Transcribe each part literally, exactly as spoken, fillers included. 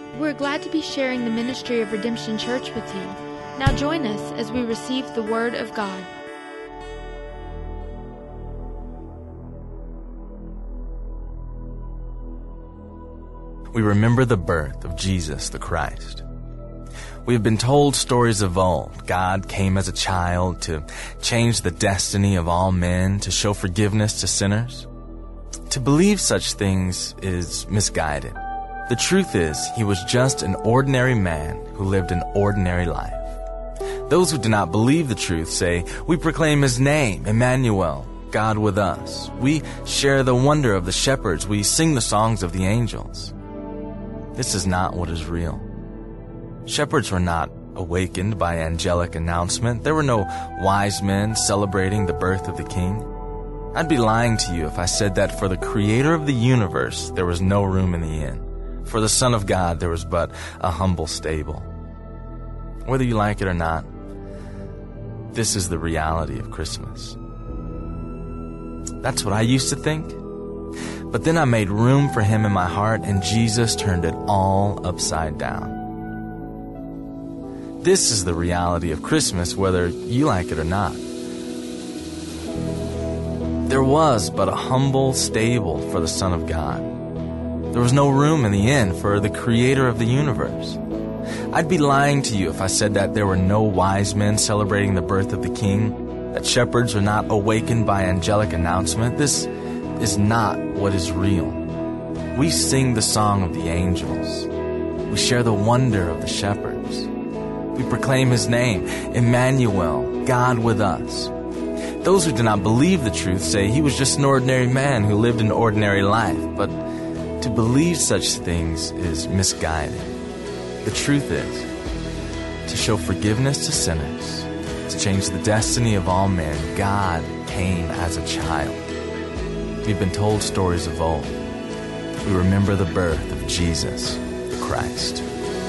We're glad to be sharing the ministry of Redemption Church with you. Now join us as we receive the Word of God. We remember the birth of Jesus the Christ. We have been told stories of old. God came as a child to change the destiny of all men, to show forgiveness to sinners. To believe such things is misguided. The truth is, he was just an ordinary man who lived an ordinary life. Those who do not believe the truth say, "We proclaim his name, Emmanuel, God with us. We share the wonder of the shepherds. We sing the songs of the angels." This is not what is real. Shepherds were not awakened by angelic announcement. There were no wise men celebrating the birth of the king. I'd be lying to you if I said that for the creator of the universe there was no room in the inn. For the Son of God there was but a humble stable. Whether you like it or not, this is the reality of Christmas. That's what I used to think. But then I made room for him in my heart, and Jesus turned it all upside down. This is the reality of Christmas, whether you like it or not. There was but a humble stable for the Son of God. There was no room in the inn for the creator of the universe. I'd be lying to you if I said that there were no wise men celebrating the birth of the king, that shepherds are not awakened by angelic announcement. This is not what is real. We sing the song of the angels. We share the wonder of the shepherds. We proclaim his name, Emmanuel, God with us. Those who do not believe the truth say he was just an ordinary man who lived an ordinary life, but to believe such things is misguided. The truth is, to show forgiveness to sinners, to change the destiny of all men, God came as a child. We've been told stories of old. We remember the birth of Jesus the Christ.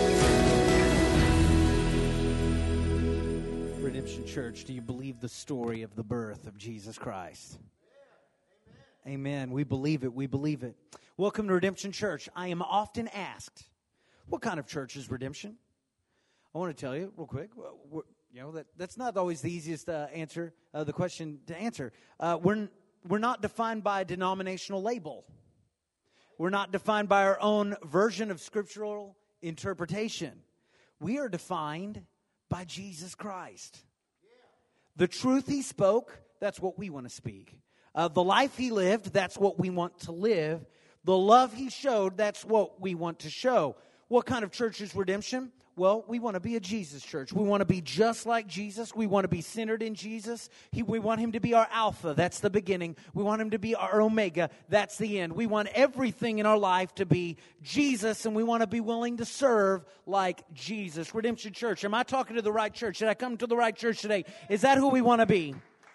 Redemption Church, do you believe the story of the birth of Jesus Christ? Amen. Amen. We believe it. We believe it. Welcome to Redemption Church. I am often asked, what kind of church is Redemption? I want to tell you real quick. We're, you know that that's not always the easiest uh, answer. Uh, the question to answer. Uh, we're we're not defined by a denominational label. We're not defined by our own version of scriptural interpretation. We are defined by Jesus Christ. The truth he spoke, that's what we want to speak. Uh, the life he lived, that's what we want to live. The love he showed, that's what we want to show. What kind of church is Redemption? Well, we want to be a Jesus church. We want to be just like Jesus. We want to be centered in Jesus. He, we want him to be our Alpha. That's the beginning. We want him to be our Omega. That's the end. We want everything in our life to be Jesus, and we want to be willing to serve like Jesus. Redemption Church. Am I talking to the right church? Did I come to the right church today? Is that who we want to be?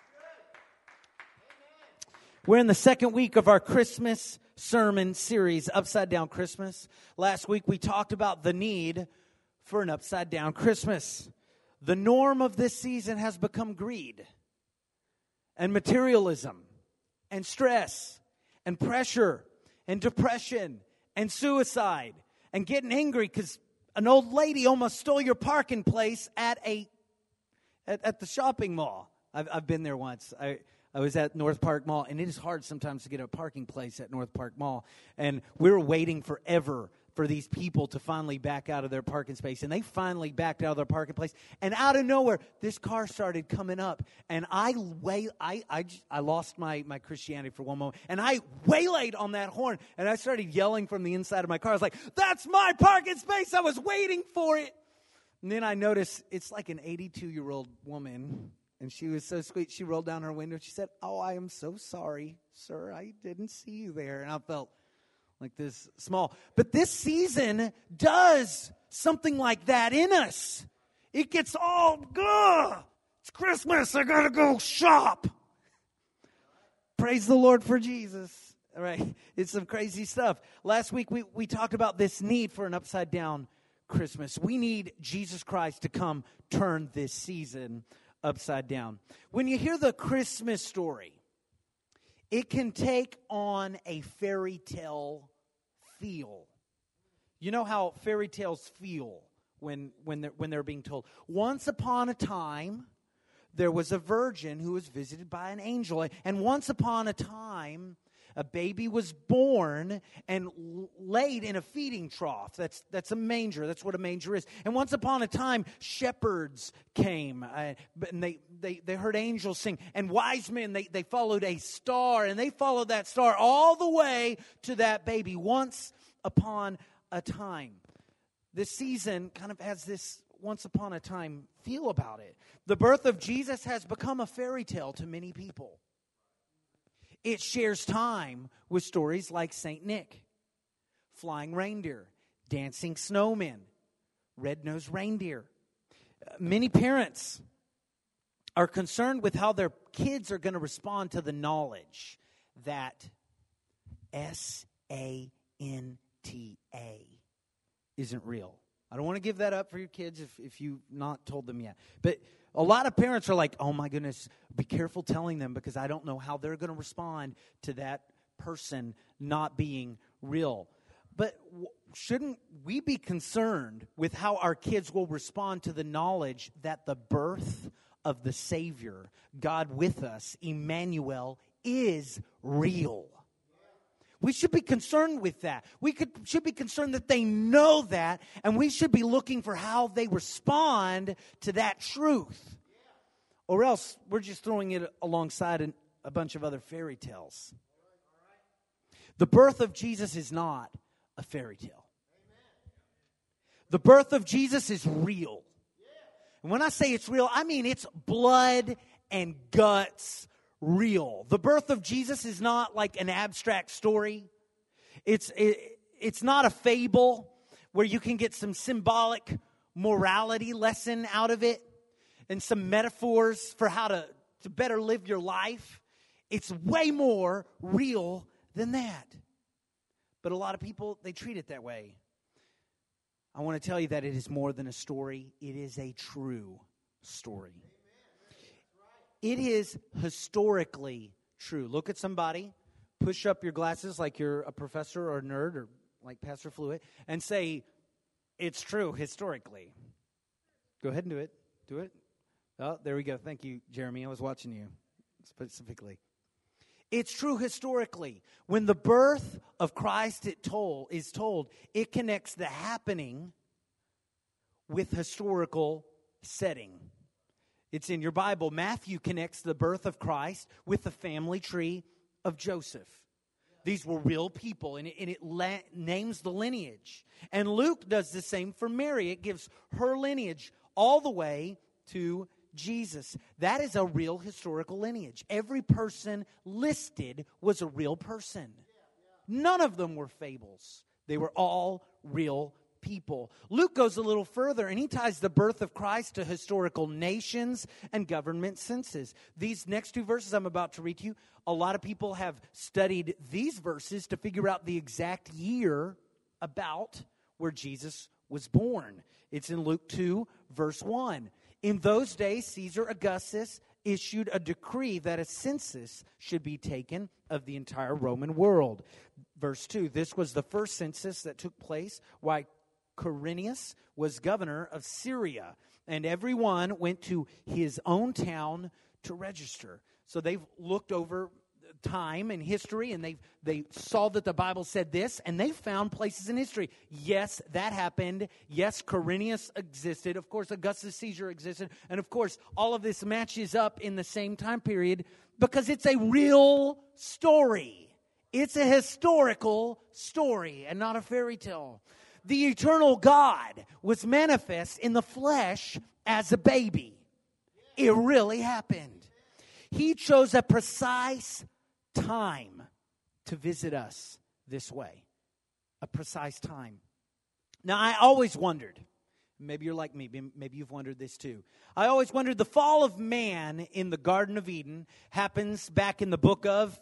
We're in the second week of our Christmas sermon series, Upside Down Christmas. Last week we talked about the need for an upside down Christmas. The norm of this season has become greed and materialism and stress and pressure and depression and suicide and getting angry because an old lady almost stole your parking place at a at, at the shopping mall. I've, I've been there once. I I was at North Park Mall, and it is hard sometimes to get a parking place at North Park Mall. And we were waiting forever for these people to finally back out of their parking space. And they finally backed out of their parking place. And out of nowhere, this car started coming up. And I way, I, I, I lost my, my Christianity for one moment. And I waylaid on that horn. And I started yelling from the inside of my car. I was like, that's my parking space. I was waiting for it. And then I noticed it's like an eighty-two-year-old woman. And she was so sweet. She rolled down her window. She said, "Oh, I am so sorry, sir. I didn't see you there." And I felt like this small. But this season does something like that in us. It gets all, ugh, it's Christmas. I got to go shop. Praise the Lord for Jesus. All right. It's some crazy stuff. Last week we, we talked about this need for an upside down Christmas. We need Jesus Christ to come turn this season upside down. When you hear the Christmas story, it can take on a fairy tale feel You know how fairy tales feel when, when, they're, when they're being told. Once upon a time, there was a virgin who was visited by an angel. And once upon a time, a baby was born and laid in a feeding trough. That's that's a manger. That's what a manger is. And once upon a time, shepherds came, uh, and they, they, they heard angels sing. And wise men, they, they followed a star, and they followed that star all the way to that baby. Once upon a time. This season kind of has this once upon a time feel about it. The birth of Jesus has become a fairy tale to many people. It shares time with stories like Saint Nick, flying reindeer, dancing snowmen, red-nosed reindeer. Uh, many parents are concerned with how their kids are going to respond to the knowledge that S A N T A isn't real. I don't want to give that up for your kids if, if you've not told them yet. But a lot of parents are like, oh my goodness, be careful telling them because I don't know how they're going to respond to that person not being real. But w- shouldn't we be concerned with how our kids will respond to the knowledge that the birth of the Savior, God with us, Emmanuel, is real? We should be concerned with that. We could, should be concerned that they know that, and we should be looking for how they respond to that truth. Or else we're just throwing it alongside an, a bunch of other fairy tales. The birth of Jesus is not a fairy tale. The birth of Jesus is real. And when I say it's real, I mean it's blood and guts real. The birth of Jesus is not like an abstract story. It's it, it's not a fable where you can get some symbolic morality lesson out of it and some metaphors for how to, to better live your life. It's way more real than that. But a lot of people, they treat it that way. I want to tell you that it is more than a story. It is a true story. It is historically true. Look at somebody, push up your glasses like you're a professor or a nerd or like Pastor Fluid, and say, it's true historically. Go ahead and do it. Do it. Oh, there we go. Thank you, Jeremy. I was watching you specifically. It's true historically. When the birth of Christ it told, is told, it connects the happening with historical setting. It's in your Bible. Matthew connects the birth of Christ with the family tree of Joseph. These were real people, and it, and it la- names the lineage. And Luke does the same for Mary. It gives her lineage all the way to Jesus. That is a real historical lineage. Every person listed was a real person. None of them were fables. They were all real people. Luke goes a little further, and he ties the birth of Christ to historical nations and government census. These next two verses I'm about to read to you, a lot of people have studied these verses to figure out the exact year about where Jesus was born. It's in Luke two, verse one. In those days, Caesar Augustus issued a decree that a census should be taken of the entire Roman world. Verse two, this was the first census that took place while Quirinius was governor of Syria, and everyone went to his own town to register. So they've looked over time and history, and they they saw that the Bible said this, and they found places in history. Yes, that happened. Yes, Quirinius existed. Of course, Augustus Caesar existed. And of course, all of this matches up in the same time period because it's a real story. It's a historical story and not a fairy tale. The eternal God was manifest in the flesh as a baby. It really happened. He chose a precise time to visit us this way. A precise time. Now, I always wondered, maybe you're like me, maybe you've wondered this too. I always wondered, the fall of man in the Garden of Eden happens back in the book of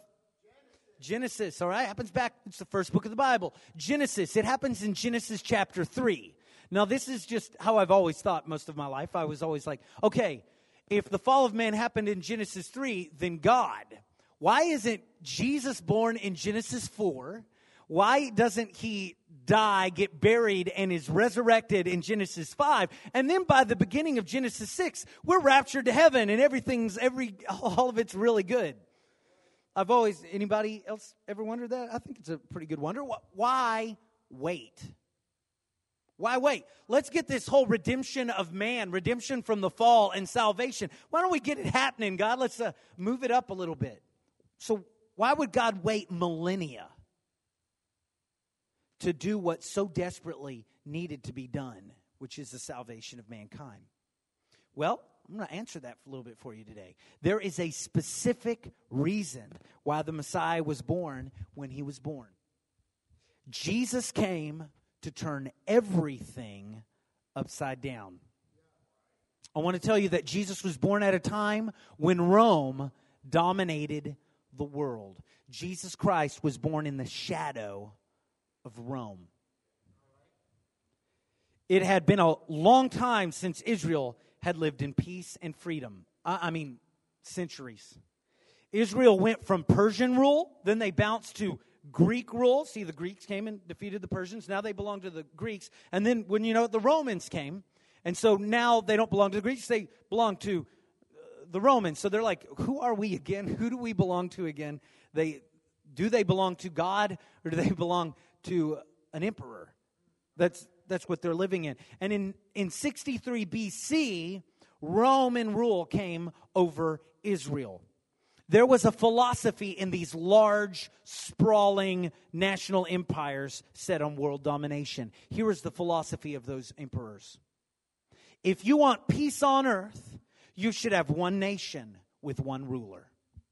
Genesis, all right? Happens back, it's the first book of the Bible. Genesis, it happens in Genesis chapter three. Now, this is just how I've always thought most of my life. I was always like, okay, if the fall of man happened in Genesis three, then God, why isn't Jesus born in Genesis four? Why doesn't he die, get buried, and is resurrected in Genesis five? And then by the beginning of Genesis six, we're raptured to heaven and everything's, every, all of it's really good. I've always, anybody else ever wondered that? I think it's a pretty good wonder. Why wait? Why wait? Let's get this whole redemption of man, redemption from the fall and salvation. Why don't we get it happening, God? Let's uh, move it up a little bit. So why would God wait millennia to do what so desperately needed to be done, which is the salvation of mankind? Well, I'm going to answer that a little bit for you today. There is a specific reason why the Messiah was born when he was born. Jesus came to turn everything upside down. I want to tell you that Jesus was born at a time when Rome dominated the world. Jesus Christ was born in the shadow of Rome. It had been a long time since Israel had lived in peace and freedom. I mean, centuries. Israel went from Persian rule, then they bounced to Greek rule. See, the Greeks came and defeated the Persians. Now they belong to the Greeks. And then, when you know, the Romans came. And so now they don't belong to the Greeks. They belong to uh, the Romans. So they're like, who are we again? Who do we belong to again? They do they belong to God, or do they belong to an emperor? That's that's what they're living in. And in, in sixty-three B C, Roman rule came over Israel. There was a philosophy in these large, sprawling national empires set on world domination. Here is the philosophy of those emperors. If you want peace on earth, you should have one nation with one ruler.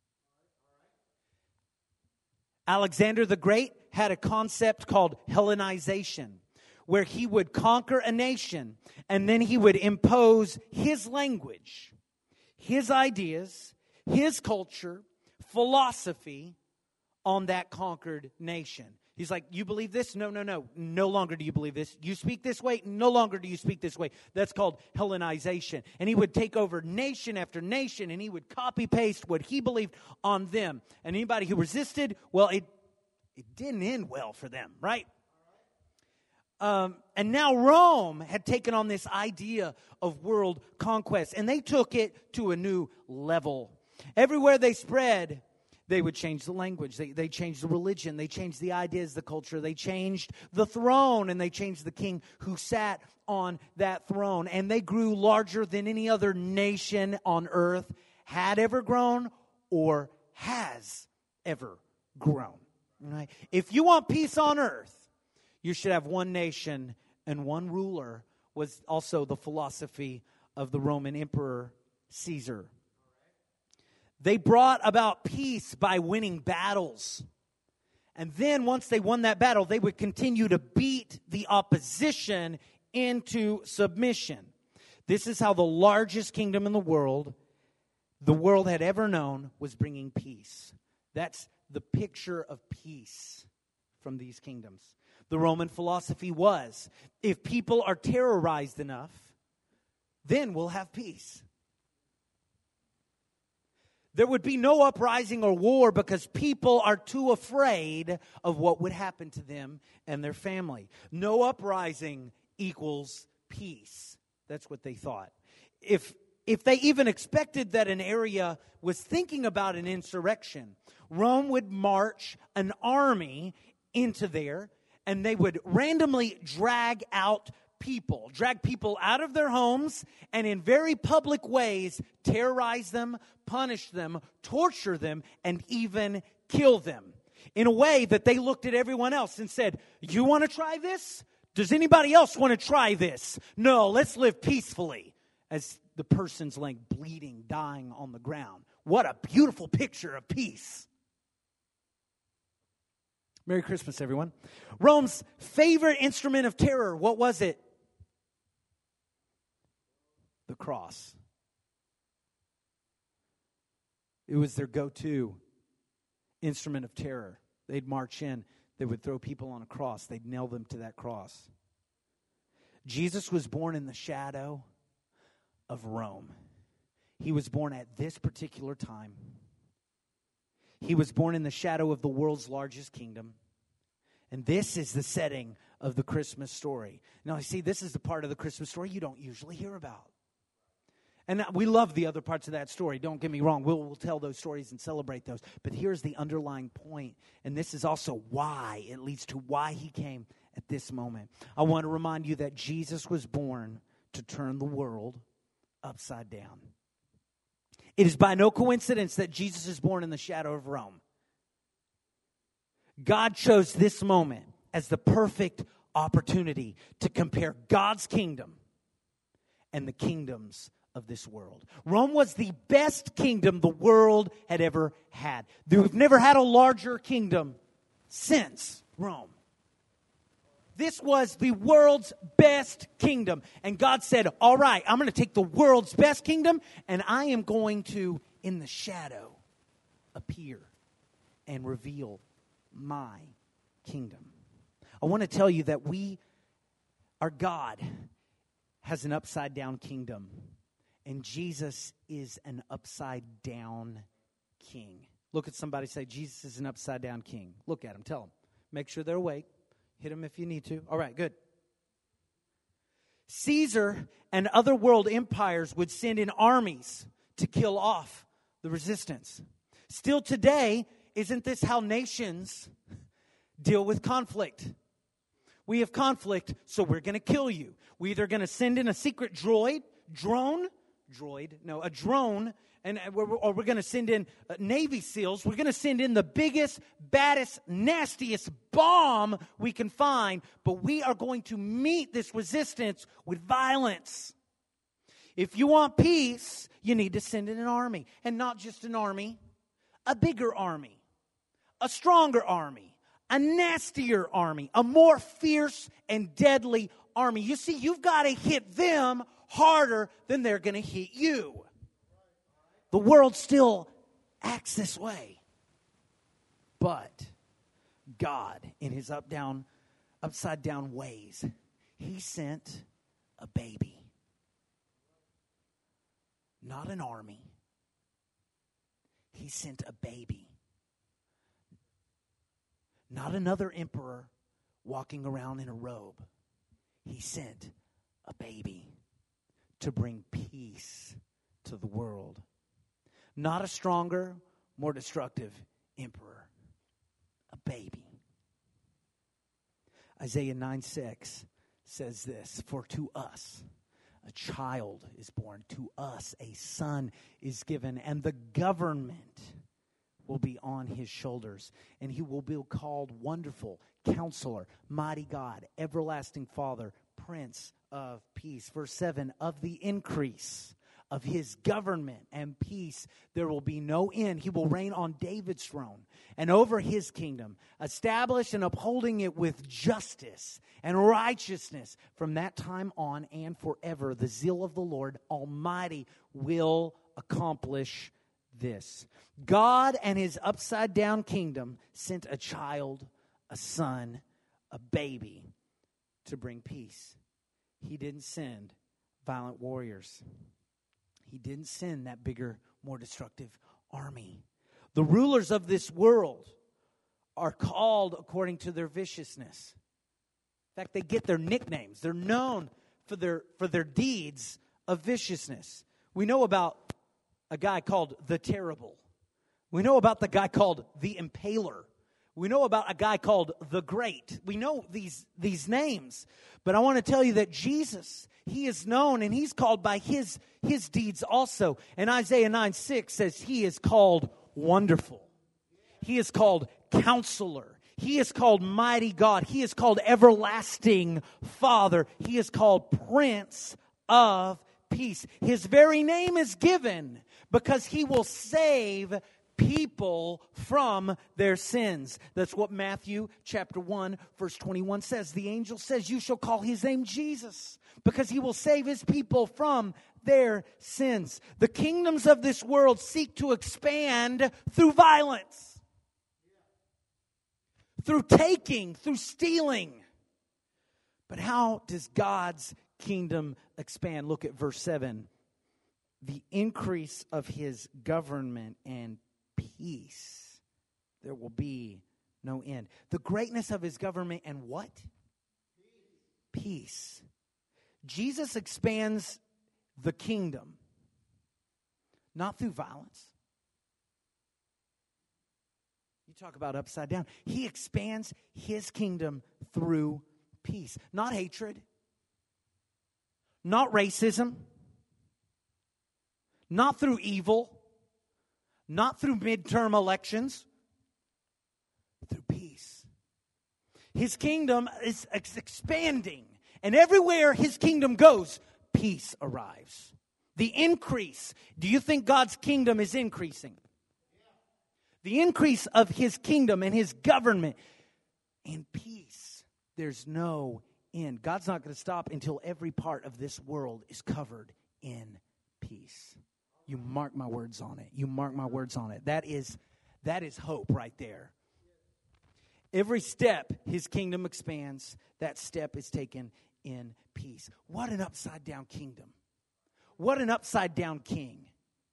Alexander the Great had a concept called Hellenization, where he would conquer a nation and then he would impose his language, his ideas, his culture, philosophy on that conquered nation. He's like, you believe this? No, no, no. No longer do you believe this. You speak this way? No longer do you speak this way. That's called Hellenization. And he would take over nation after nation, and he would copy-paste what he believed on them. And anybody who resisted, well, it it didn't end well for them, right? Um, and now Rome had taken on this idea of world conquest, and they took it to a new level. Everywhere they spread, they would change the language. They, they changed the religion. They changed the ideas, the culture. They changed the throne, and they changed the king who sat on that throne. And they grew larger than any other nation on earth had ever grown or has ever grown. Right? If you want peace on earth, you should have one nation and one ruler, was also the philosophy of the Roman Emperor Caesar. They brought about peace by winning battles. And then once they won that battle, they would continue to beat the opposition into submission. This is how the largest kingdom in the world, the world had ever known, was bringing peace. That's the picture of peace from these kingdoms. The Roman philosophy was, if people are terrorized enough, then we'll have peace. There would be no uprising or war because people are too afraid of what would happen to them and their family. No uprising equals peace. That's what they thought. If if they even expected that an area was thinking about an insurrection, Rome would march an army into there, and they would randomly drag out people, drag people out of their homes, and in very public ways terrorize them, punish them, torture them, and even kill them. In a way that they looked at everyone else and said, you want to try this? Does anybody else want to try this? No, let's live peacefully. As the person's laying bleeding, dying on the ground. What a beautiful picture of peace. Merry Christmas, everyone. Rome's favorite instrument of terror, what was it? The cross. It was their go-to instrument of terror. They'd march in. They would throw people on a cross. They'd nail them to that cross. Jesus was born in the shadow of Rome. He was born at this particular time. He was born in the shadow of the world's largest kingdom. And this is the setting of the Christmas story. Now, you see, this is the part of the Christmas story you don't usually hear about. And we love the other parts of that story. Don't get me wrong. We'll, we'll tell those stories and celebrate those. But here's the underlying point, and this is also why it leads to why he came at this moment. I want to remind you that Jesus was born to turn the world upside down. It is by no coincidence that Jesus is born in the shadow of Rome. God chose this moment as the perfect opportunity to compare God's kingdom and the kingdoms of this world. Rome was the best kingdom the world had ever had. We've never had a larger kingdom since Rome. This was the world's best kingdom. And God said, all right, I'm going to take the world's best kingdom and I am going to, in the shadow, appear and reveal my kingdom. I want to tell you that we, our God, has an upside down kingdom. And Jesus is an upside down king. Look at somebody, say, Jesus is an upside down king. Look at him, tell them. Make sure they're awake. Hit them if you need to. All right, good. Caesar and other world empires would send in armies to kill off the resistance. Still today, isn't this how nations deal with conflict? We have conflict, so we're going to kill you. We're either going to send in a secret droid, drone, droid, no, a drone, and we're, or we're going to send in uh, Navy SEALs. We're going to send in the biggest, baddest, nastiest bomb we can find, but we are going to meet this resistance with violence. If you want peace, you need to send in an army, and not just an army, a bigger army, a stronger army, a nastier army, a more fierce and deadly army. You see, you've got to hit them harder than they're going to hit you. The world still acts this way. But God, in his up down, upside down ways, he sent a baby. Not an army. He sent a baby. Not another emperor walking around in a robe. He sent a baby to bring peace to the world. Not a stronger, more destructive emperor. A baby. Isaiah nine six says this, for to us a child is born, to us a son is given, and the government will be on his shoulders, and he will be called Wonderful, Counselor, Mighty God, Everlasting Father, Prince of Peace. Verse seven, of the increase of his government and peace there will be no end. He will reign on David's throne and over his kingdom, establish and upholding it with justice and righteousness from that time on and forever. The zeal of the Lord Almighty will accomplish this. God and his upside down kingdom sent a child, a son, a baby to bring peace. He didn't send violent warriors. He didn't send that bigger, more destructive army. The rulers of this world are called according to their viciousness. In fact, they get their nicknames. They're known for their for their deeds of viciousness. We know about a guy called the Terrible. We know about the guy called the Impaler. We know about a guy called the Great. We know these, these names. But I want to tell you that Jesus, he is known and he's called by his, his deeds also. And Isaiah nine six says he is called Wonderful. He is called Counselor. He is called Mighty God. He is called Everlasting Father. He is called Prince of Peace. His very name is given because he will save people from their sins. That's what Matthew chapter one verse twenty-one says. The angel says, you shall call his name Jesus, because he will save his people from their sins. The kingdoms of this world seek to expand through violence, through taking, through stealing. But how does God's kingdom expand? Look at verse seven. The increase of his government and peace, there will be no end. The greatness of his government and what? Peace. Jesus expands the kingdom, not through violence. You talk about upside down. He expands his kingdom through peace, not hatred, not racism, not through evil, not through midterm elections, through peace. His kingdom is expanding, and everywhere his kingdom goes, peace arrives. The increase. Do you think God's kingdom is increasing? The increase of his kingdom and his government and peace. There's no end. God's not going to stop until every part of this world is covered in peace. You mark my words on it. You mark my words on it. That is, that is hope right there. Every step his kingdom expands, that step is taken in peace. What an upside down kingdom. What an upside down king.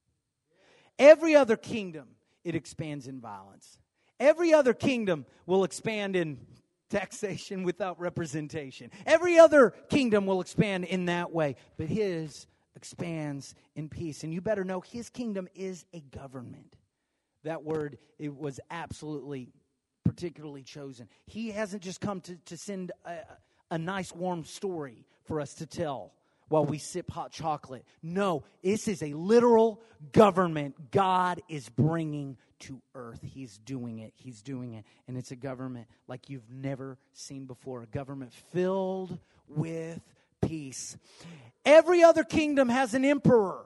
Every other kingdom, it expands in violence. Every other kingdom will expand in taxation without representation. Every other kingdom will expand in that way. But his expands in peace. And you better know his kingdom is a government. That word, it was absolutely particularly chosen. He hasn't just come to, to send a, a nice warm story for us to tell while we sip hot chocolate. No, this is a literal government God is bringing to earth. He's doing it. He's doing it. And it's a government like you've never seen before. A government filled with peace. Every other kingdom has an emperor.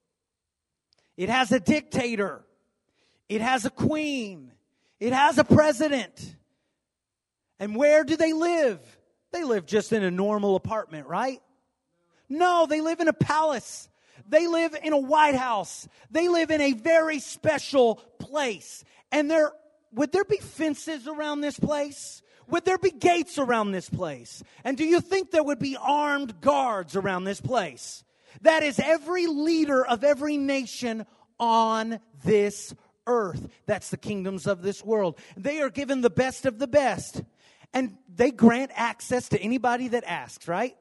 It has a dictator. It has a queen. It has a president. And where do they live? They live just in a normal apartment, right? No, they live in a palace. They live in a White House. They live in a very special place. And there, would there be fences around this place? Would there be gates around this place? And do you think there would be armed guards around this place? That is every leader of every nation on this earth. That's the kingdoms of this world. They are given the best of the best. And they grant access to anybody that asks, right?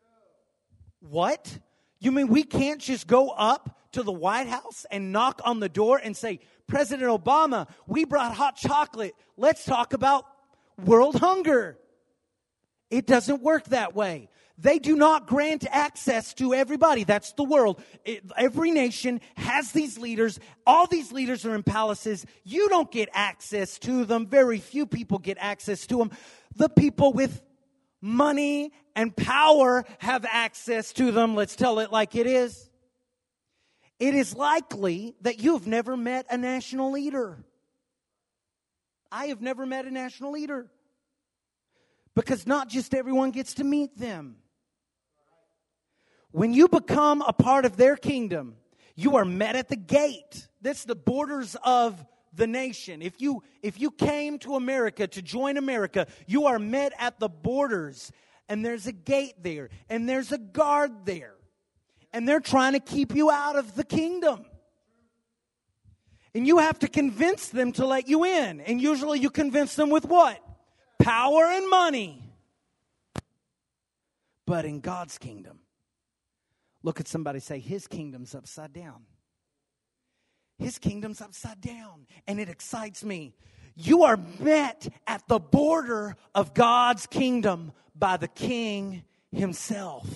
What? You mean we can't just go up to the White House and knock on the door and say, President Obama, we brought hot chocolate. Let's talk about world hunger. It doesn't work that way. They do not grant access to everybody. That's the world. It, every nation has these leaders. All these leaders are in palaces. You don't get access to them. Very few people get access to them. The people with money and power have access to them. Let's tell it like it is. It is likely that you've never met a national leader. I have never met a national leader. Because not just everyone gets to meet them. When you become a part of their kingdom, you are met at the gate. That's the borders of the nation. If you if you came to America to join America, you are met at the borders. And there's a gate there. And there's a guard there. And they're trying to keep you out of the kingdom. And you have to convince them to let you in. And usually you convince them with what? Power and money. But in God's kingdom, look at somebody, say, his kingdom's upside down. His kingdom's upside down. And it excites me. You are met at the border of God's kingdom by the King himself.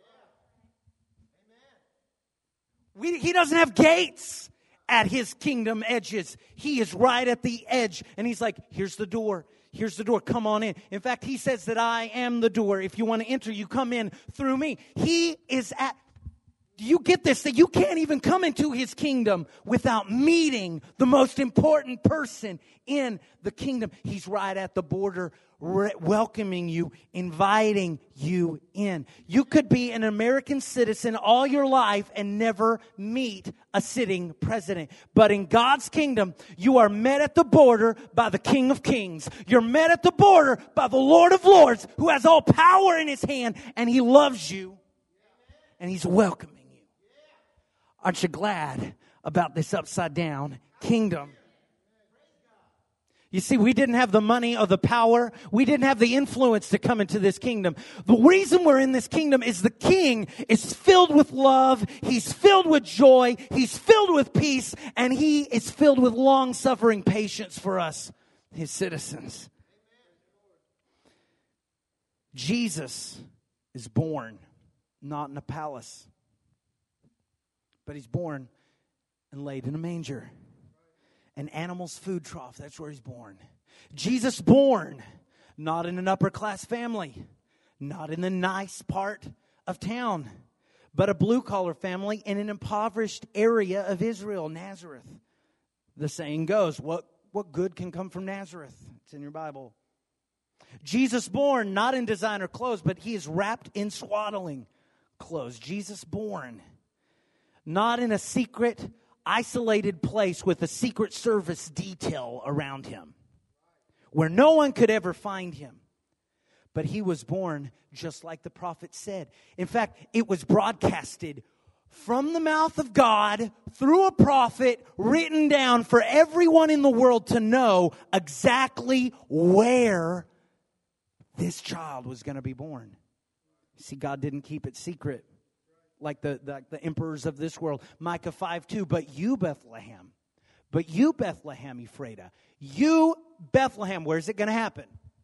We, he doesn't have gates at his kingdom edges. He is right at the edge. And he's like, here's the door. Here's the door. Come on in. In fact, he says that I am the door. If you want to enter, you come in through me. He is at... Do you get this? That you can't even come into his kingdom without meeting the most important person in the kingdom. He's right at the border, re- welcoming you, inviting you in. You could be an American citizen all your life and never meet a sitting president. But in God's kingdom, you are met at the border by the King of Kings. You're met at the border by the Lord of Lords, who has all power in his hand, and he loves you, and he's welcoming. Aren't you glad about this upside down kingdom? You see, we didn't have the money or the power. We didn't have the influence to come into this kingdom. The reason we're in this kingdom is the king is filled with love. He's filled with joy. He's filled with peace. And he is filled with long-suffering patience for us, his citizens. Jesus is born not in a palace, but he's born and laid in a manger. An animal's food trough, that's where he's born. Jesus born, not in an upper class family, not in the nice part of town, but a blue collar family in an impoverished area of Israel, Nazareth. The saying goes, what, what good can come from Nazareth? It's in your Bible. Jesus born, not in designer clothes, but he is wrapped in swaddling clothes. Jesus born, not in a secret isolated place with a secret service detail around him where no one could ever find him. But he was born just like the prophet said. In fact, it was broadcasted from the mouth of God through a prophet, written down for everyone in the world to know exactly where this child was going to be born. See, God didn't keep it secret. Like the, the, the emperors of this world. Micah five two, but you, Bethlehem, but you, Bethlehem, Ephrathah, you, Bethlehem, where's it going to happen?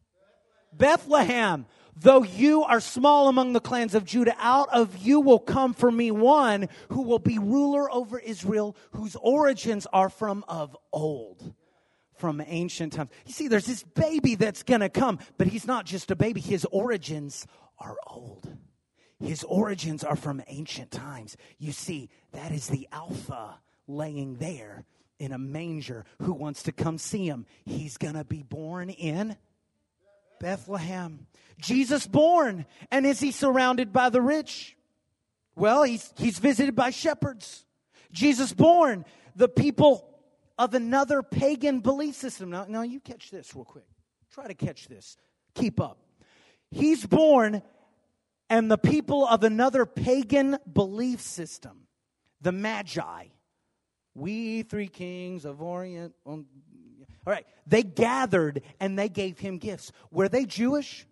Bethlehem, though you are small among the clans of Judah, out of you will come for me one who will be ruler over Israel, whose origins are from of old, from ancient times. You see, there's this baby that's going to come, but he's not just a baby. His origins are old. His origins are from ancient times. You see, that is the Alpha laying there in a manger. Who wants to come see him? He's going to be born in Bethlehem. Jesus born. And is he surrounded by the rich? Well, he's, he's visited by shepherds. Jesus born. The people of another pagan belief system. Now, now you catch this real quick. Try to catch this. Keep up. He's born. And the people of another pagan belief system, the Magi, we three kings of Orient. All right, they gathered and they gave him gifts. Were they Jewish?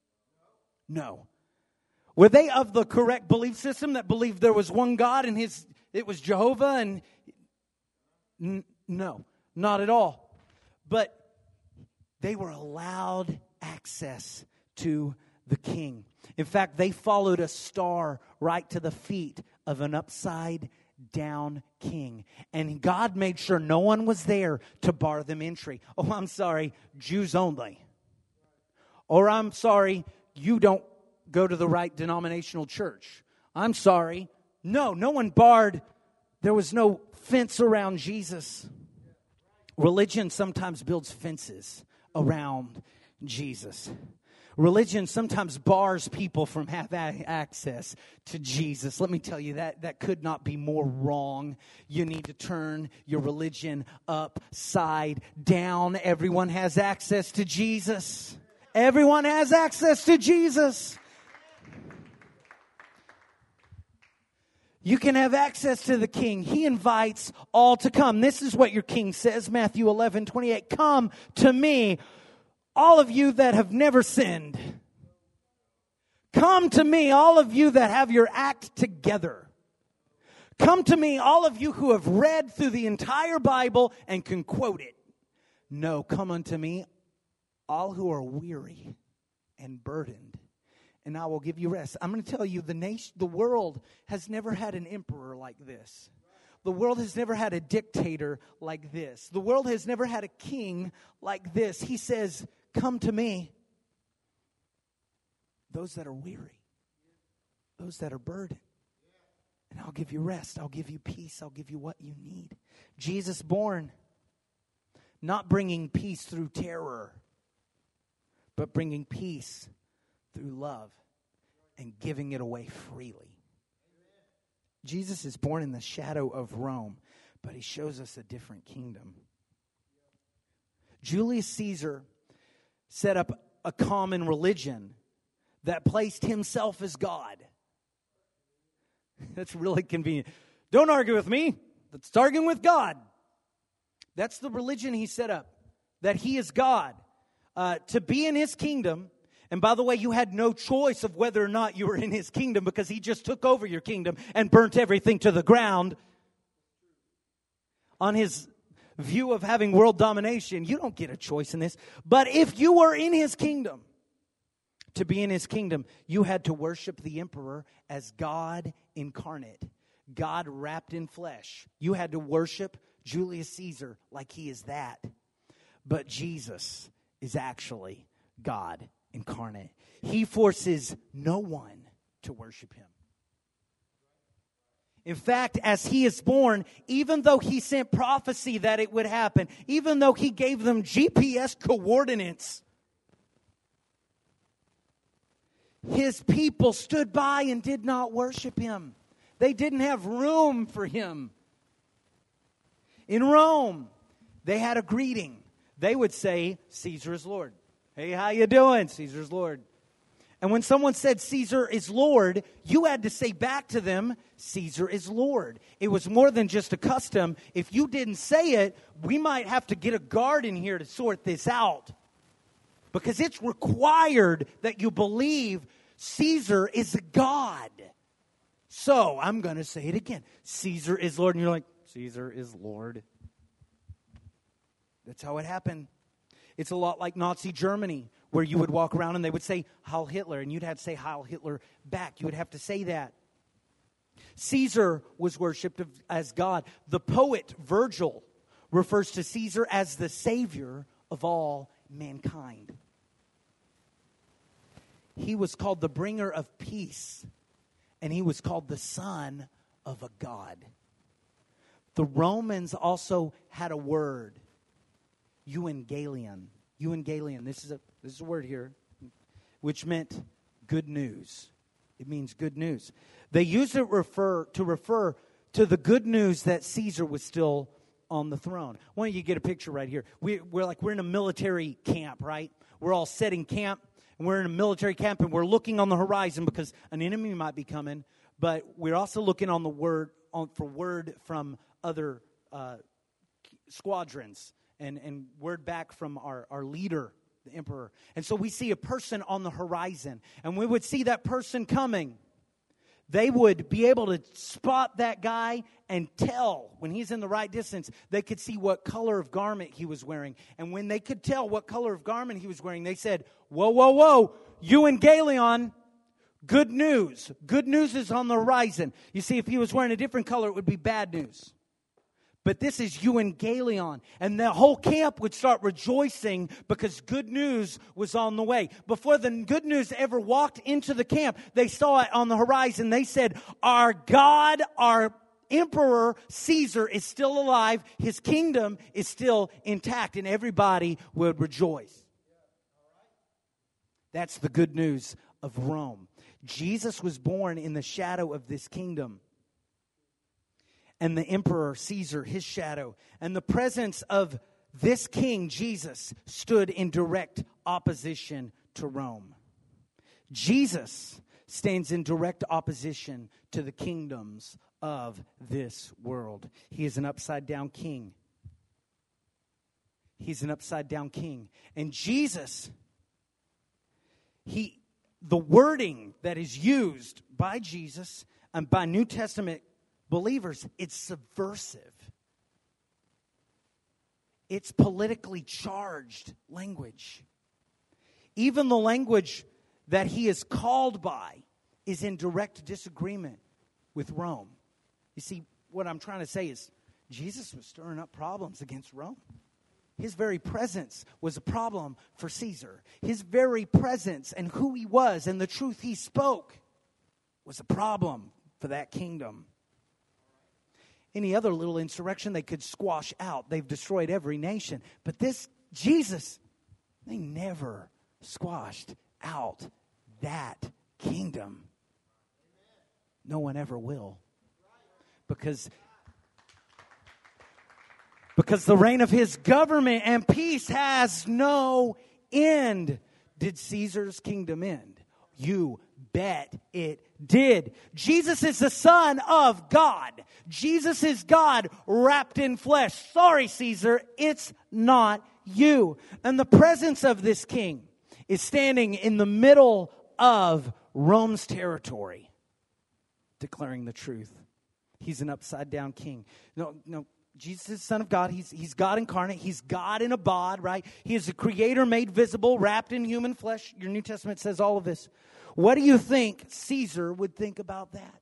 No. Were they of the correct belief system that believed there was one God and his it was Jehovah? And n- no, not at all. But they were allowed access to the king. In fact, they followed a star right to the feet of an upside down king. And God made sure no one was there to bar them entry. Oh, I'm sorry, Jews only. Or I'm sorry, you don't go to the right denominational church. I'm sorry. No, no one barred. There was no fence around Jesus. Religion sometimes builds fences around Jesus. Religion sometimes bars people from having access to Jesus. Let me tell you, that, that could not be more wrong. You need to turn your religion upside down. Everyone has access to Jesus. Everyone has access to Jesus. You can have access to the King. He invites all to come. This is what your King says, Matthew eleven twenty-eight. Come to me, all of you that have never sinned. Come to me, all of you that have your act together. Come to me, all of you who have read through the entire Bible and can quote it. No, come unto me, all who are weary and burdened, and I will give you rest. I'm going to tell you, the nation, the world has never had an emperor like this. The world has never had a dictator like this. The world has never had a king like this. He says, come to me, those that are weary, those that are burdened, and I'll give you rest. I'll give you peace. I'll give you what you need. Jesus born, not bringing peace through terror, but bringing peace through love and giving it away freely. Jesus is born in the shadow of Rome, but he shows us a different kingdom. Julius Caesar set up a common religion that placed himself as God. That's really convenient. Don't argue with me. Let's argue with God. That's the religion he set up. that he is God, uh, to be in his kingdom. And by the way, you had no choice of whether or not you were in his kingdom because he just took over your kingdom and burnt everything to the ground. On his view of having world domination, you don't get a choice in this. But if you were in his kingdom, to be in his kingdom, you had to worship the emperor as God incarnate, God wrapped in flesh. You had to worship Julius Caesar like he is that. But Jesus is actually God incarnate. He forces no one to worship him. In fact, as he is born, even though he sent prophecy that it would happen, even though he gave them G P S coordinates, his people stood by and did not worship him. They didn't have room for him. In Rome, they had a greeting. They would say, Caesar is Lord. Hey, how you doing? Caesar's Lord. And when someone said Caesar is Lord, you had to say back to them, Caesar is Lord. It was more than just a custom. If you didn't say it, we might have to get a guard in here to sort this out. Because it's required that you believe Caesar is a God. So, I'm going to say it again. Caesar is Lord. And you're like, Caesar is Lord. That's how it happened. It's a lot like Nazi Germany, where you would walk around and they would say, Heil Hitler, and you'd have to say Heil Hitler back. You would have to say that. Caesar was worshipped as God. The poet Virgil refers to Caesar as the Savior of all mankind. He was called the bringer of peace, and he was called the Son of a God. The Romans also had a word, euangelion. Euangelion, this is a this is a word here, which meant good news. It means good news. They used it refer to refer to the good news that Caesar was still on the throne. Why don't you get a picture right here? We, we're like we're in a military camp, right? We're all setting camp, and we're in a military camp, and we're looking on the horizon because an enemy might be coming. But we're also looking on the word on for word from other uh, squadrons. And, and word back from our, our leader, the emperor. And so we see a person on the horizon. And we would see that person coming. They would be able to spot that guy and tell when he's in the right distance. They could see what color of garment he was wearing. And when they could tell what color of garment he was wearing, they said, whoa, whoa, whoa, euangelion, good news. Good news is on the horizon. You see, if he was wearing a different color, it would be bad news. But this is euangelion. And the whole camp would start rejoicing because good news was on the way. Before the good news ever walked into the camp, they saw it on the horizon. They said, our God, our emperor, Caesar, is still alive. His kingdom is still intact. And everybody would rejoice. That's the good news of Rome. Jesus was born in the shadow of this kingdom. And the emperor, Caesar, his shadow. And the presence of this king, Jesus, stood in direct opposition to Rome. Jesus stands in direct opposition to the kingdoms of this world. He is an upside-down king. He's an upside-down king. And Jesus, he, the wording that is used by Jesus and by New Testament believers, it's subversive. It's politically charged language. Even the language that he is called by is in direct disagreement with Rome. You see, what I'm trying to say is Jesus was stirring up problems against Rome. His very presence was a problem for Caesar. His very presence and who he was and the truth he spoke was a problem for that kingdom. Any other little insurrection they could squash out. They've destroyed every nation. But this Jesus, they never squashed out that kingdom. No one ever will. Because, because the reign of his government and peace has no end. Did Caesar's kingdom end? You bet it did. Jesus is the Son of God. Jesus is God wrapped in flesh. Sorry, Caesar, it's not you. And the presence of this king is standing in the middle of Rome's territory, declaring the truth. He's an upside down king. No, no. Jesus is the Son of God. He's, he's God incarnate. He's God in a bod, right? He is the creator made visible, wrapped in human flesh. Your New Testament says all of this. What do you think Caesar would think about that?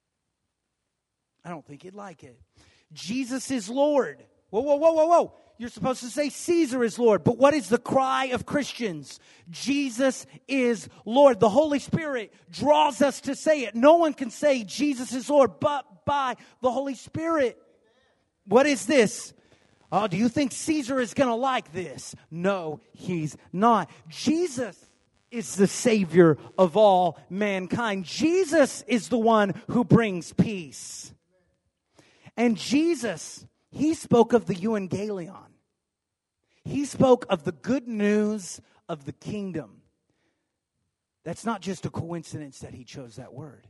I don't think he'd like it. Jesus is Lord. Whoa, whoa, whoa, whoa, whoa. You're supposed to say Caesar is Lord. But what is the cry of Christians? Jesus is Lord. The Holy Spirit draws us to say it. No one can say Jesus is Lord but by the Holy Spirit. What is this? Oh, do you think Caesar is going to like this? No, he's not. Jesus is the Savior of all mankind. Jesus is the one who brings peace. And Jesus, he spoke of the euangelion. He spoke of the good news of the kingdom. That's not just a coincidence that he chose that word.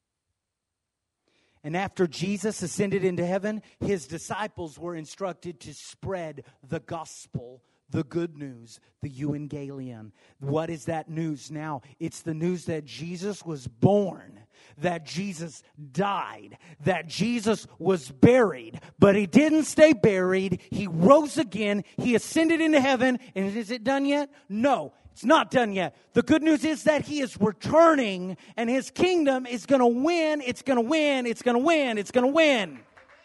And after Jesus ascended into heaven, his disciples were instructed to spread the gospel, the good news, the euangelion. What is that news now? It's the news that Jesus was born, that Jesus died, that Jesus was buried, but he didn't stay buried. He rose again. He ascended into heaven. And is it done yet? No. It's not done yet. The good news is that he is returning and his kingdom is going to win. It's going to win. It's going to win. It's going to win.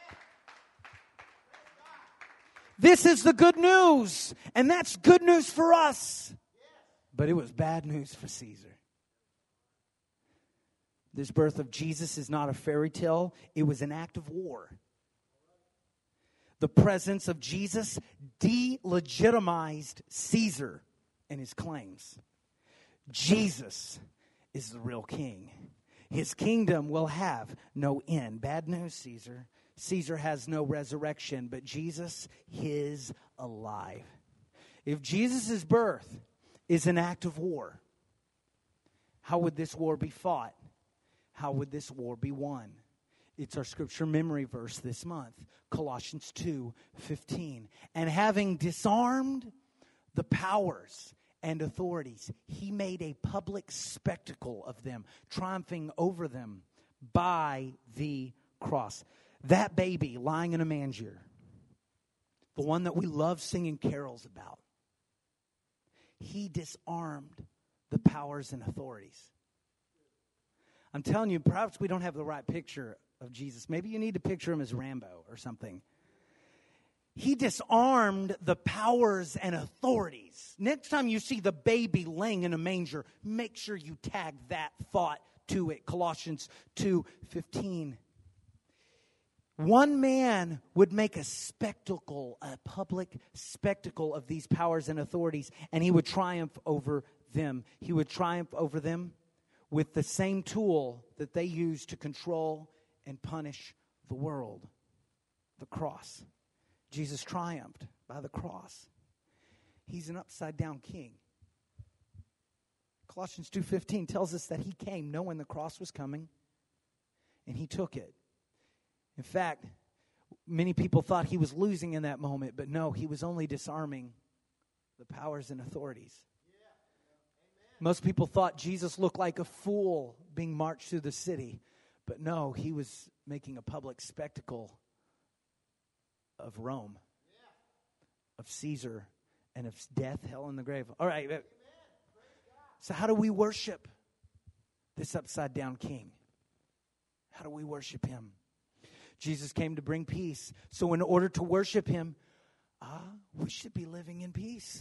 This is the good news. And that's good news for us. But it was bad news for Caesar. This birth of Jesus is not a fairy tale. It was an act of war. The presence of Jesus delegitimized Caesar and his claims. Jesus is the real king. His kingdom will have no end. Bad news, Caesar. Caesar has no resurrection, but Jesus is alive. If Jesus' birth is an act of war, how would this war be fought? How would this war be won? It's our scripture memory verse this month, Colossians two fifteen. And having disarmed the powers and authorities, he made a public spectacle of them, triumphing over them by the cross. That baby lying in a manger, the one that we love singing carols about, he disarmed the powers and authorities. I'm telling you, perhaps we don't have the right picture of Jesus. Maybe you need to picture him as Rambo or something. He disarmed the powers and authorities. Next time you see the baby laying in a manger, make sure you tag that thought to it. Colossians two fifteen. One man would make a spectacle, a public spectacle of these powers and authorities, and he would triumph over them. He would triumph over them with the same tool that they used to control and punish the world, the cross. Jesus triumphed by the cross. He's an upside-down king. Colossians two fifteen tells us that he came knowing the cross was coming, and he took it. In fact, many people thought he was losing in that moment, but no, he was only disarming the powers and authorities. Most people thought Jesus looked like a fool being marched through the city, but no, he was making a public spectacle of Rome, of Caesar, and of death, hell, and the grave. All right. So how do we worship this upside-down king? How do we worship him? Jesus came to bring peace. So in order to worship him, ah, we should be living in peace.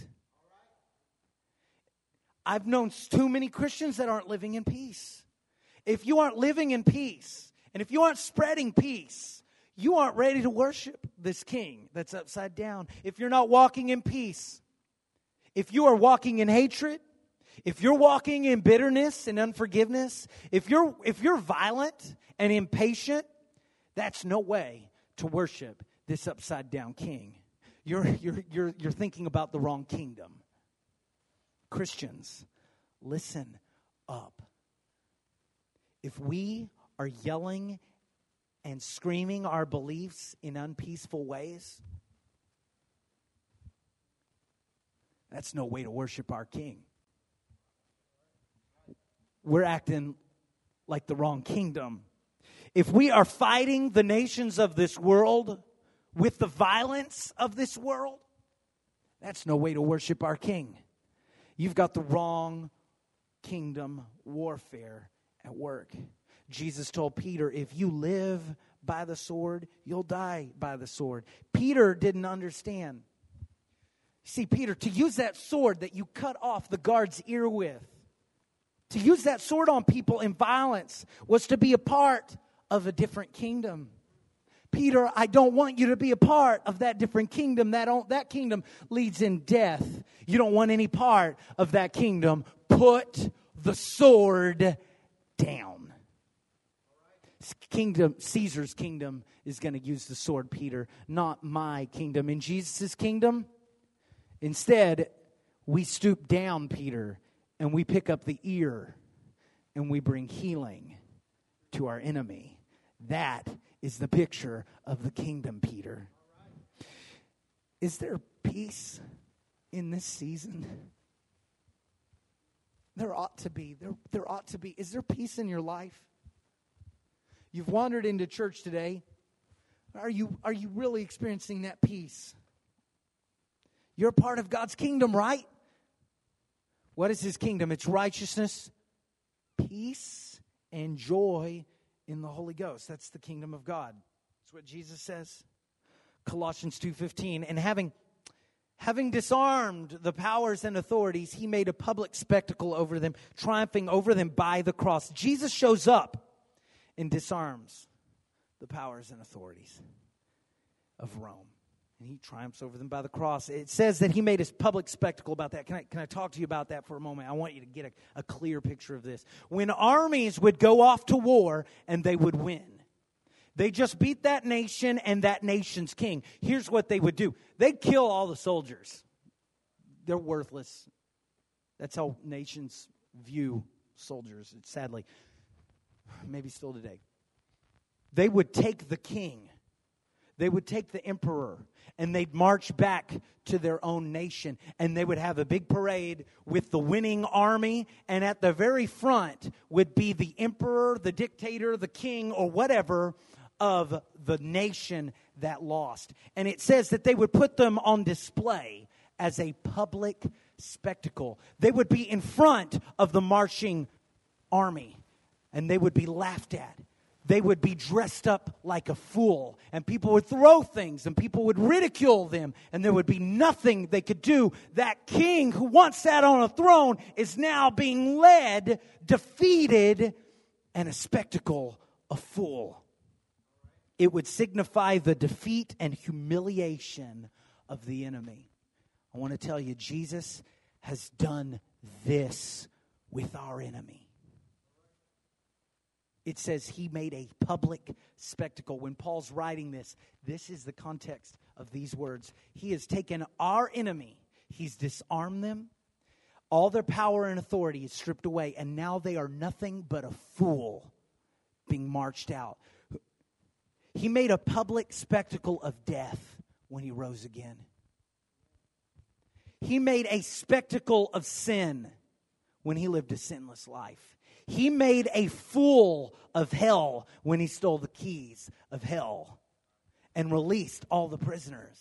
I've known too many Christians that aren't living in peace. If you aren't living in peace, and if you aren't spreading peace, you aren't ready to worship this king that's upside down. If you're not walking in peace, if you are walking in hatred, if you're walking in bitterness and unforgiveness, if you're if you're violent and impatient, that's no way to worship this upside down king. You're you're you're you're thinking about the wrong kingdom. Christians, listen up. If we are yelling and screaming our beliefs in unpeaceful ways, That's no way to worship our King. We're acting like the wrong kingdom. If we are fighting the nations of this world with the violence of this world, that's no way to worship our King. You've got the wrong kingdom warfare at work. Jesus told Peter, if you live by the sword, you'll die by the sword. Peter didn't understand. See, Peter, to use that sword that you cut off the guard's ear with, to use that sword on people in violence was to be a part of a different kingdom. Peter, I don't want you to be a part of that different kingdom. That, that kingdom leads in death. You don't want any part of that kingdom. Put the sword down. Kingdom, Caesar's kingdom is going to use the sword, Peter, not my kingdom. In Jesus' kingdom, instead, we stoop down, Peter, and we pick up the ear, and we bring healing to our enemy. That is the picture of the kingdom, Peter. Is there peace in this season? There ought to be. There, there ought to be. Is there peace in your life? You've wandered into church today. Are you, are you really experiencing that peace? You're part of God's kingdom, right? What is His kingdom? It's righteousness, peace, and joy in the Holy Ghost. That's the kingdom of God. That's what Jesus says. Colossians two fifteen. And having, having disarmed the powers and authorities, He made a public spectacle over them, triumphing over them by the cross. Jesus shows up and disarms the powers and authorities of Rome. And He triumphs over them by the cross. It says that He made a public spectacle about that. Can I, can I talk to you about that for a moment? I want you to get a, a clear picture of this. When armies would go off to war and they would win, they just beat that nation and that nation's king. Here's what they would do. They'd kill all the soldiers. They're worthless. That's how nations view soldiers, sadly. Maybe still today. They would take the king. They would take the emperor, and they'd march back to their own nation, and they would have a big parade with the winning army, and at the very front would be the emperor, the dictator, the king, or whatever of the nation that lost. And it says that they would put them on display as a public spectacle. They would be in front of the marching army, and they would be laughed at. They would be dressed up like a fool, and people would throw things, and people would ridicule them, and there would be nothing they could do. That king who once sat on a throne is now being led, defeated, and a spectacle, a fool. It would signify the defeat and humiliation of the enemy. I want to tell you, Jesus has done this with our enemy. It says He made a public spectacle. When Paul's writing this, this is the context of these words. He has taken our enemy. He's disarmed them. All their power and authority is stripped away. And now they are nothing but a fool being marched out. He made a public spectacle of death when He rose again. He made a spectacle of sin when He lived a sinless life. He made a fool of hell when He stole the keys of hell and released all the prisoners.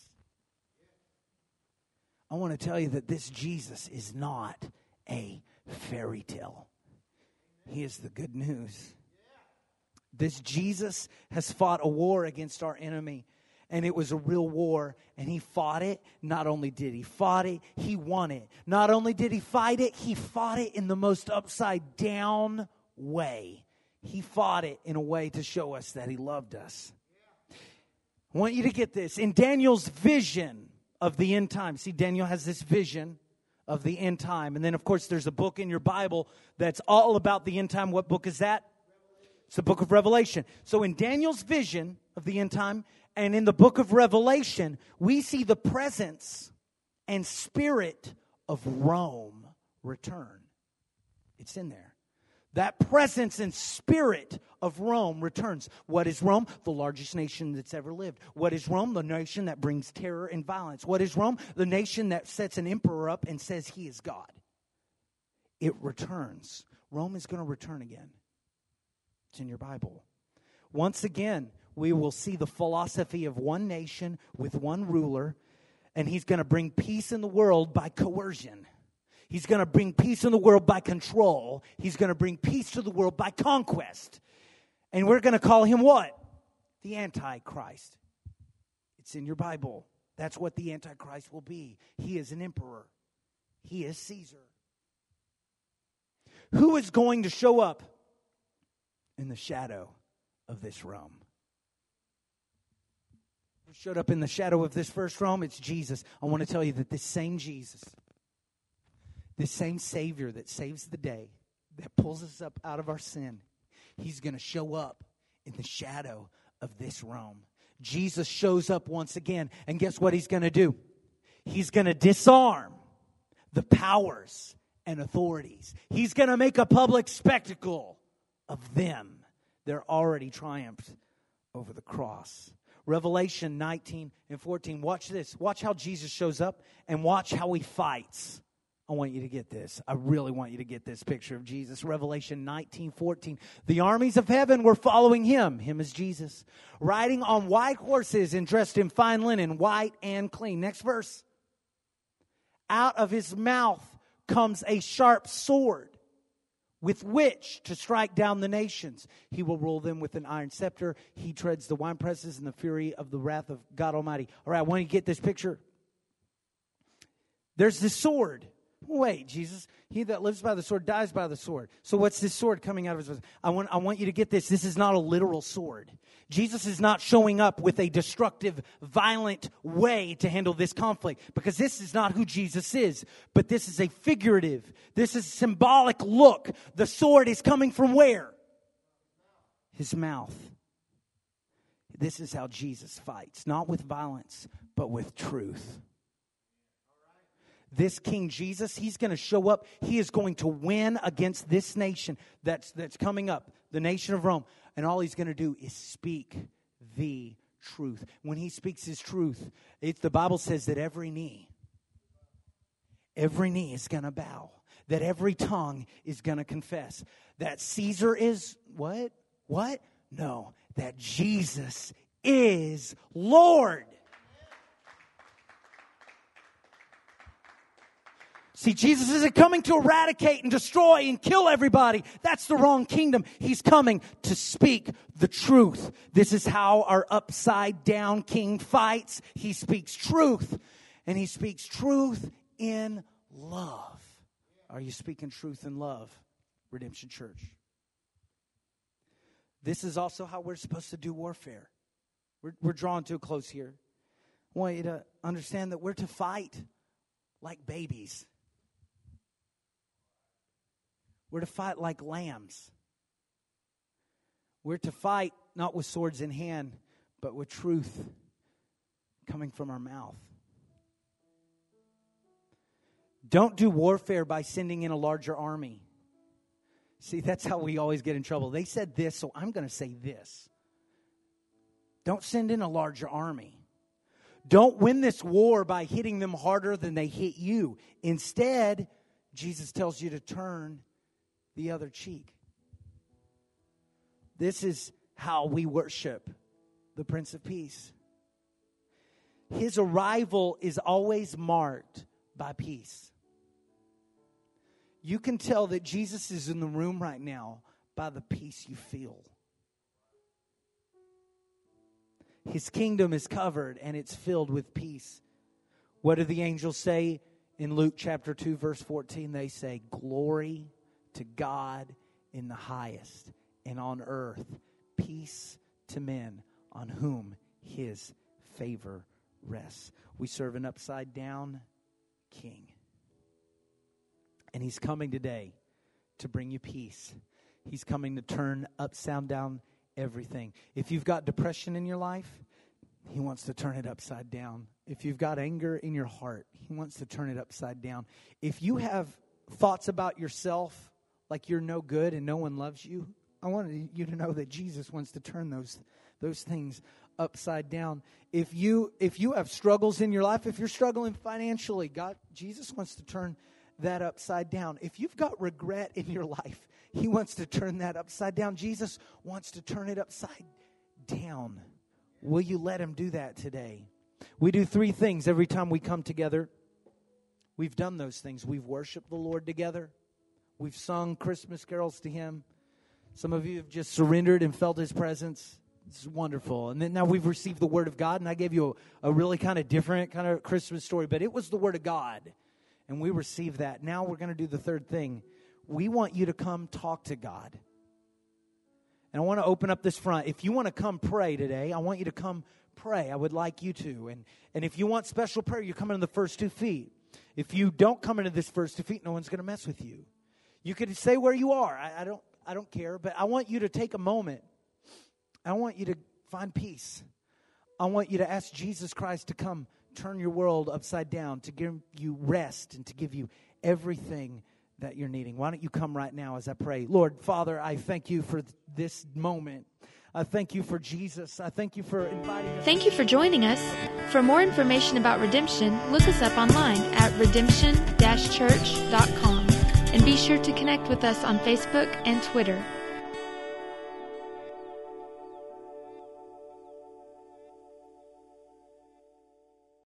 I want to tell you that this Jesus is not a fairy tale. He is the good news. This Jesus has fought a war against our enemy. And it was a real war, and He fought it. Not only did He fight it, He won it. Not only did He fight it, He fought it in the most upside down way. He fought it in a way to show us that He loved us. I want you to get this. In Daniel's vision of the end time, see, Daniel has this vision of the end time. And then, of course, there's a book in your Bible that's all about the end time. What book is that? It's the book of Revelation. So in Daniel's vision of the end time, and in the book of Revelation, we see the presence and spirit of Rome return. It's in there. That presence and spirit of Rome returns. What is Rome? The largest nation that's ever lived. What is Rome? The nation that brings terror and violence. What is Rome? The nation that sets an emperor up and says he is God. It returns. Rome is going to return again. It's in your Bible. Once again, we will see the philosophy of one nation with one ruler, and he's going to bring peace in the world by coercion. He's going to bring peace in the world by control. He's going to bring peace to the world by conquest. And we're going to call him what? The Antichrist. It's in your Bible. That's what the Antichrist will be. He is an emperor. He is Caesar. Who is going to show up in the shadow of this Rome? Who showed up in the shadow of this first Rome? It's Jesus. I want to tell you that this same Jesus, this same Savior that saves the day, that pulls us up out of our sin, he's going to show up in the shadow of this Rome. Jesus shows up once again, and guess what he's going to do? He's going to disarm the powers and authorities. He's going to make a public spectacle of them. They're already triumphed over the cross. Revelation nineteen and fourteen. Watch this. Watch how Jesus shows up and watch how he fights. I want you to get this. I really want you to get this picture of Jesus. Revelation nineteen fourteen. The armies of heaven were following him. Him is Jesus. Riding on white horses and dressed in fine linen, white and clean. Next verse. Out of his mouth comes a sharp sword, with which to strike down the nations. He will rule them with an iron scepter. He treads the winepresses in the fury of the wrath of God Almighty. All right, I want you to get this picture. There's this sword. Wait, Jesus, he that lives by the sword dies by the sword. So what's this sword coming out of his mouth? I want, I want you to get this. This is not a literal sword. Jesus is not showing up with a destructive, violent way to handle this conflict, because this is not who Jesus is. But this is a figurative, this is a symbolic look. The sword is coming from where? His mouth. This is how Jesus fights, not with violence, but with truth. This King Jesus, he's going to show up. He is going to win against this nation that's that's coming up, the nation of Rome. And all he's going to do is speak the truth. When he speaks his truth, it's, the Bible says that every knee, every knee is going to bow. That every tongue is going to confess. That Caesar is, what? What? No, that Jesus is Lord. See, Jesus isn't coming to eradicate and destroy and kill everybody. That's the wrong kingdom. He's coming to speak the truth. This is how our upside down king fights. He speaks truth, and he speaks truth in love. Are you speaking truth in love, Redemption Church? This is also how we're supposed to do warfare. We're, we're drawing to a close here. I want you to understand that we're to fight like babies. We're to fight like lambs. We're to fight not with swords in hand, but with truth coming from our mouth. Don't do warfare by sending in a larger army. See, that's how we always get in trouble. They said this, so I'm going to say this. Don't send in a larger army. Don't win this war by hitting them harder than they hit you. Instead, Jesus tells you to turn the other cheek. This is how we worship the Prince of Peace. His arrival is always marked by peace. You can tell that Jesus is in the room right now by the peace you feel. His kingdom is covered and it's filled with peace. What do the angels say in Luke chapter two, verse fourteen? They say, glory to God in the highest, and on earth peace to men on whom his favor rests. We serve an upside down king. And he's coming today to bring you peace. He's coming to turn upside down everything. If you've got depression in your life, he wants to turn it upside down. If you've got anger in your heart, he wants to turn it upside down. If you have thoughts about yourself like you're no good and no one loves you, I want you to know that Jesus wants to turn those those things upside down. If you if you have struggles in your life, if you're struggling financially, God, Jesus wants to turn that upside down. If you've got regret in your life, He wants to turn that upside down. Jesus wants to turn it upside down. Will you let Him do that today? We do three things every time we come together. We've done those things. We've worshiped the Lord together. We've sung Christmas carols to Him. Some of you have just surrendered and felt His presence. It's wonderful. And then now we've received the Word of God, and I gave you a, a really kind of different kind of Christmas story, but it was the Word of God, and we received that. Now we're going to do the third thing. We want you to come talk to God. And I want to open up this front. If you want to come pray today, I want you to come pray. I would like you to. And, and if you want special prayer, you're coming in the first two feet. If you don't come into this first two feet, no one's going to mess with you. You could stay where you are. I, I don't I don't care, but I want you to take a moment. I want you to find peace. I want you to ask Jesus Christ to come turn your world upside down, to give you rest and to give you everything that you're needing. Why don't you come right now as I pray? Lord, Father, I thank you for th- this moment. I thank you for Jesus. I thank you for inviting us. Thank you for joining us. For more information about Redemption, look us up online at redemption dash church dot com and be sure to connect with us on Facebook and Twitter.